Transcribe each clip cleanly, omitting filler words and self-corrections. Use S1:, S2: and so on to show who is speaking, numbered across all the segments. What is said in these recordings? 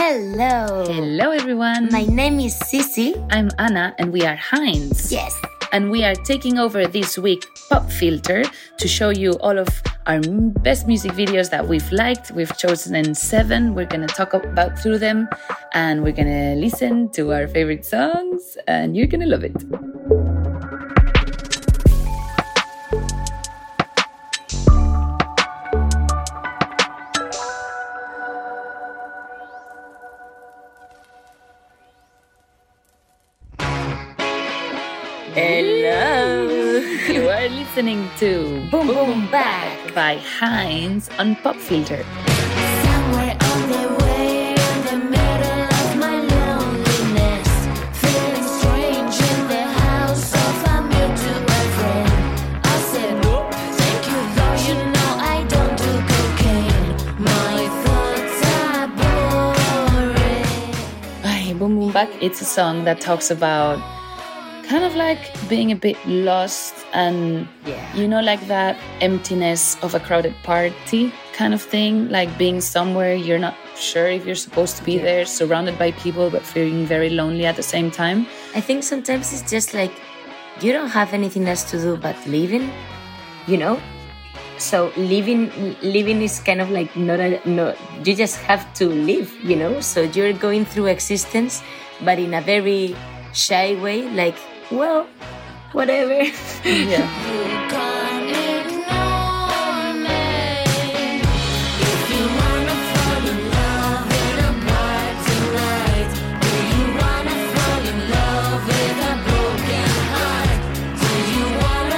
S1: Hello.
S2: Hello, everyone.
S1: My name is Sissy.
S2: I'm Anna, and we are Heinz.
S1: Yes.
S2: And we are taking over this week Pop Filter to show you all of our best music videos that we've liked. We've chosen 7. We're going to talk about through them, and we're going to listen to our favorite songs, and you're going to love it.
S1: Hello.
S2: You are listening to
S1: Boom Boom Back
S2: by Heinz on Pop Filter.
S3: Somewhere on the way, in the middle of my loneliness, feeling strange in the house of a mutual friend. I said, nope, thank you, though you know I don't do cocaine. My thoughts are boring.
S2: Ay, Boom Boom Back, it's a song that talks about kind of like being a bit lost and, you know, like that emptiness of a crowded party kind of thing, like being somewhere you're not sure if you're supposed to be there, surrounded by people, but feeling very lonely at the same time.
S1: I think sometimes it's just like you don't have anything else to do but living, you know? So living is kind of like no, you just have to live, you know? So you're going through existence, but in a very shy way, like, well, whatever.
S2: Yeah.
S3: You can't ignore me. If you wanna fall in love in a bar tonight, do you wanna fall in love with a broken heart? Do you wanna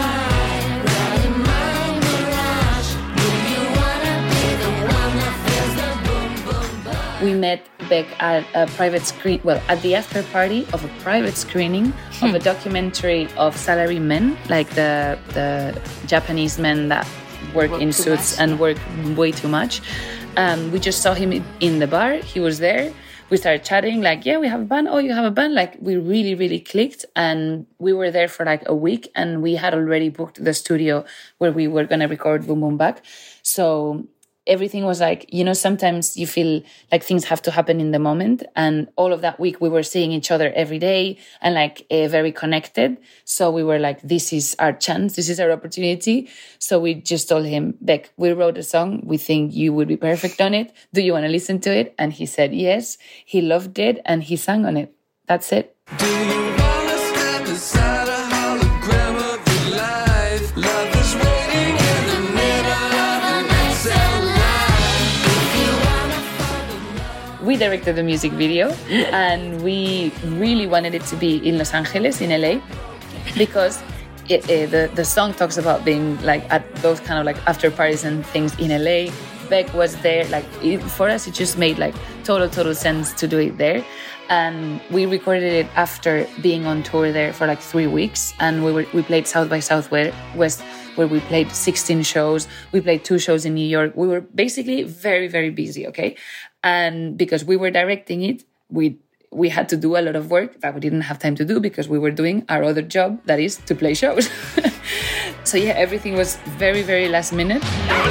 S3: ride in my mirage? Do you wanna be the one that feels the boom boom boom?
S2: We met Beck at a private screen, well, at the after party of a private screening of a documentary of salary men, like the Japanese men that work in suits and work way too much. We just saw him in the bar. He was there. We started chatting, like, yeah, we have a band. Oh, you have a band? Like, we really, really clicked. And we were there for like a week, and we had already booked the studio where we were going to record Boom Boom Back. So everything was like, you know, sometimes you feel like things have to happen in the moment. And all of that week, we were seeing each other every day and like very connected. So we were like, this is our chance. This is our opportunity. So we just told him, Beck, we wrote a song. We think you would be perfect on it. Do you want to listen to it? And he said yes. He loved it and he sang on it. That's it.
S4: Do you wanna step inside a hologram of your life? Love is waiting in the middle of the night cell line.
S2: We directed the music video and we really wanted it to be in Los Angeles, in LA, because the song talks about being like at those kind of like after parties and things in LA. Beck was there, like for us it just made like total sense to do it there. And we recorded it after being on tour there for like 3 weeks, and we played South by Southwest, where we played 16 shows. We played 2 shows in New York. We were basically very busy, okay? And because we were directing it, we had to do a lot of work that we didn't have time to do because we were doing our other job, that is to play shows. So yeah, everything was very last minute.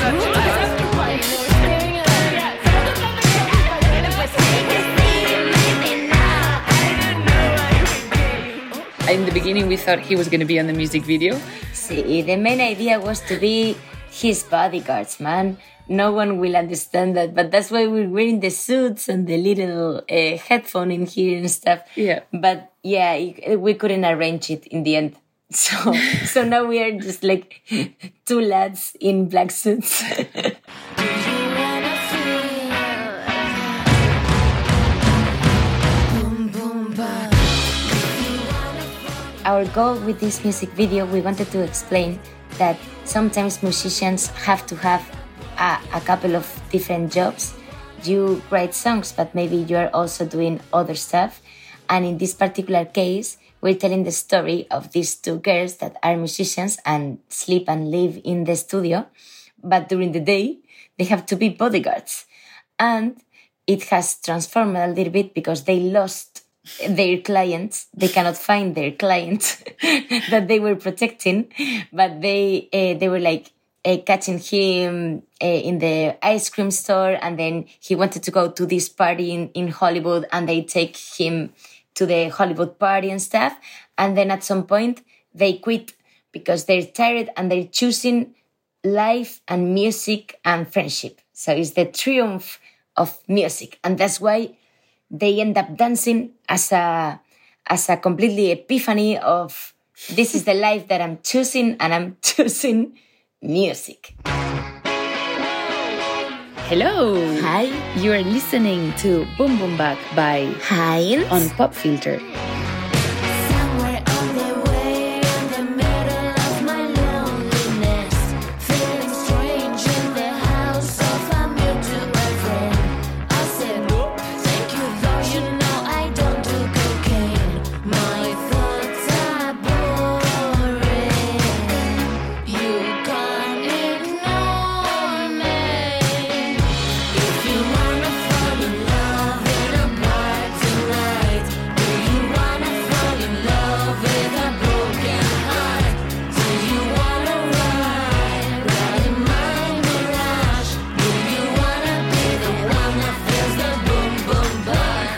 S2: In the beginning, we thought he was going to be on the music video.
S1: See, the main idea was to be his bodyguards, man. No one will understand that, but that's why we're wearing the suits and the little headphone in here and stuff.
S2: Yeah.
S1: But yeah, we couldn't arrange it in the end. So now we are just like 2 lads in black suits. Our goal with this music video, we wanted to explain that sometimes musicians have to have a couple of different jobs. You write songs, but maybe you are also doing other stuff. And in this particular case, we're telling the story of these 2 girls that are musicians and sleep and live in the studio. But during the day, they have to be bodyguards. And it has transformed a little bit because they lost their clients. They cannot find their clients that they were protecting, but they were like, catching him in the ice cream store, and then he wanted to go to this party in Hollywood, and they take him to the Hollywood party and stuff. And then at some point they quit because they're tired and they're choosing life and music and friendship. So it's the triumph of music, and that's why they end up dancing as a completely epiphany of this is the life that I'm choosing, and I'm choosing music.
S2: Hello!
S1: Hi.
S2: You are listening to Boom Boom Back by
S1: Heinz.
S2: on Pop Filter.
S3: Somewhere on the way, in the middle of my loneliness, feeling strange in the house of a mutual friend. I said, nope, thank you, though you know I don't do cocaine. My thoughts are boring. You can't ignore me. If you wanna fall in love in a bar tonight, do you wanna fall in love with a broken heart? Do you wanna ride in my mirage? Do you wanna be the one that feels the boom boom bar?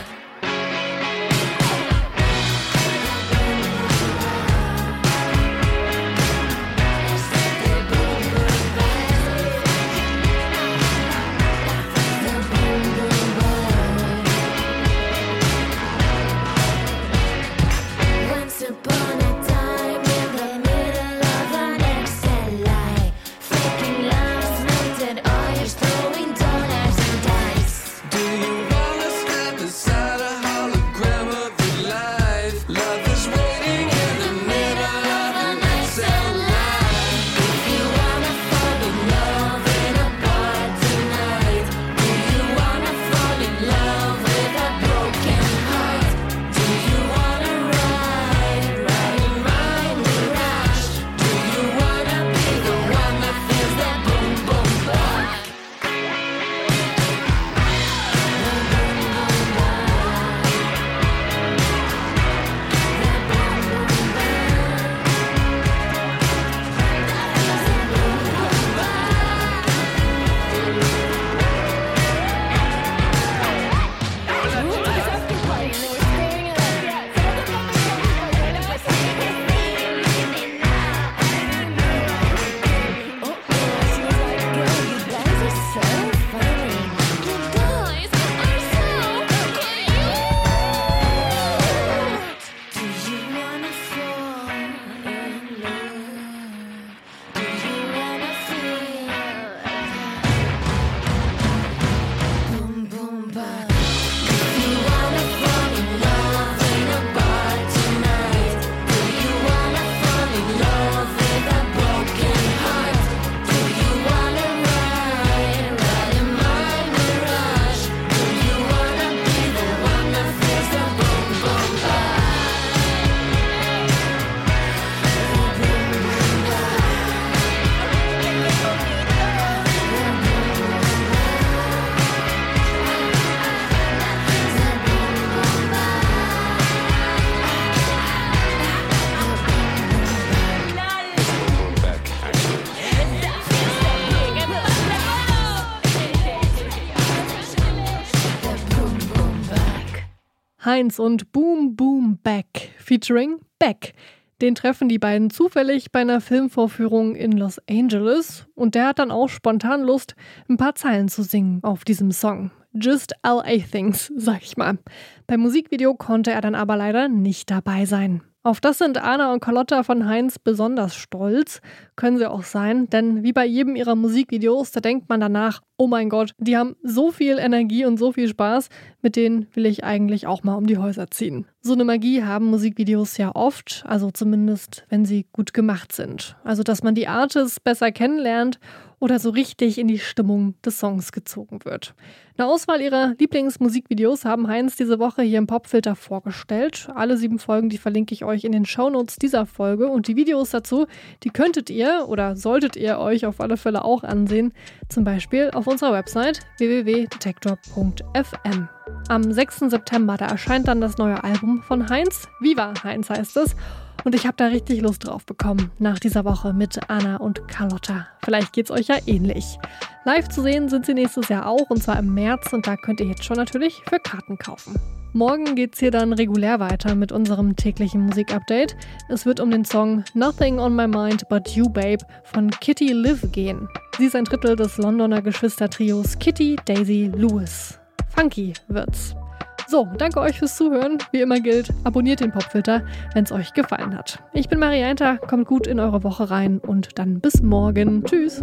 S3: Once upon a time, in the middle of an Excel lie, faking love's melted oils, throwing dollars and dice.
S4: Do you wanna step inside a hologram of your life? Love is waiting in the middle of an Excel line.
S3: If you wanna fall in love in a bar tonight, do you wanna fall in love with a broken heart? Do you wanna ride in my mirage? Do you wanna be the one that feels that boom boom bar?
S5: Heinz und Boom Boom Back featuring Beck. Den treffen die beiden zufällig bei einer Filmvorführung in Los Angeles und der hat dann auch spontan Lust, ein paar Zeilen zu singen auf diesem Song. Just LA Things, sag ich mal. Beim Musikvideo konnte er dann aber leider nicht dabei sein. Auf das sind Anna und Carlotta von Heinz besonders stolz. Können sie auch sein, denn wie bei jedem ihrer Musikvideos, da denkt man danach, oh mein Gott, die haben so viel Energie und so viel Spaß, mit denen will ich eigentlich auch mal um die Häuser ziehen. So eine Magie haben Musikvideos ja oft, also zumindest, wenn sie gut gemacht sind. Also, dass man die Artists besser kennenlernt oder so richtig in die Stimmung des Songs gezogen wird. Eine Auswahl ihrer Lieblingsmusikvideos haben Heinz diese Woche hier im Popfilter vorgestellt. Alle 7 Folgen, die verlinke ich euch in den Shownotes dieser Folge und die Videos dazu, die könntet ihr oder solltet ihr euch auf alle Fälle auch ansehen, zum Beispiel auf unserer Website www.detektor.fm. Am 6. September, da erscheint dann das neue Album von Heinz. Viva Heinz heißt es. Und ich habe da richtig Lust drauf bekommen, nach dieser Woche mit Anna und Carlotta. Vielleicht geht's euch ja ähnlich. Live zu sehen sind sie nächstes Jahr auch, und zwar im März, und da könnt ihr jetzt schon natürlich für Karten kaufen. Morgen geht's hier dann regulär weiter mit unserem täglichen Musikupdate. Es wird um den Song Nothing on My Mind But You Babe von Kitty Liv gehen. Sie ist ein Drittel des Londoner Geschwistertrios Kitty, Daisy, Lewis. Funky wird's. So, danke euch fürs Zuhören. Wie immer gilt, abonniert den Popfilter, wenn es euch gefallen hat. Ich bin Marianta, kommt gut in eure Woche rein und dann bis morgen. Tschüss.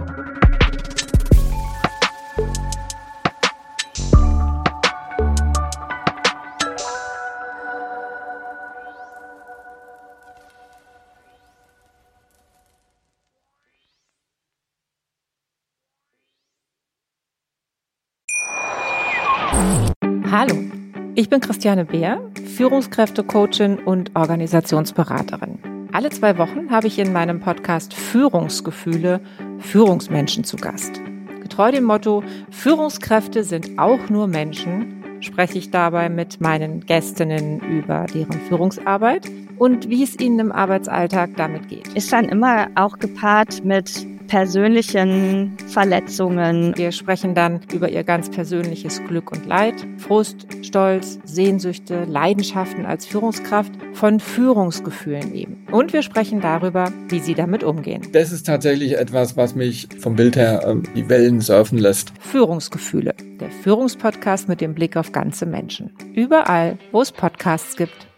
S6: Hallo, ich bin Christiane Beer, Führungskräftecoachin und Organisationsberaterin. Alle 2 Wochen habe ich in meinem Podcast Führungsgefühle Führungsmenschen zu Gast. Getreu dem Motto, Führungskräfte sind auch nur Menschen, spreche ich dabei mit meinen Gästinnen über deren Führungsarbeit und wie es ihnen im Arbeitsalltag damit geht.
S7: Ist dann immer auch gepaart mit persönlichen Verletzungen.
S6: Wir sprechen dann über ihr ganz persönliches Glück und Leid, Frust, Stolz, Sehnsüchte, Leidenschaften als Führungskraft, von Führungsgefühlen eben. Und wir sprechen darüber, wie sie damit umgehen.
S8: Das ist tatsächlich etwas, was mich vom Bild her die Wellen surfen lässt.
S6: Führungsgefühle, der Führungspodcast mit dem Blick auf ganze Menschen. Überall, wo es Podcasts gibt.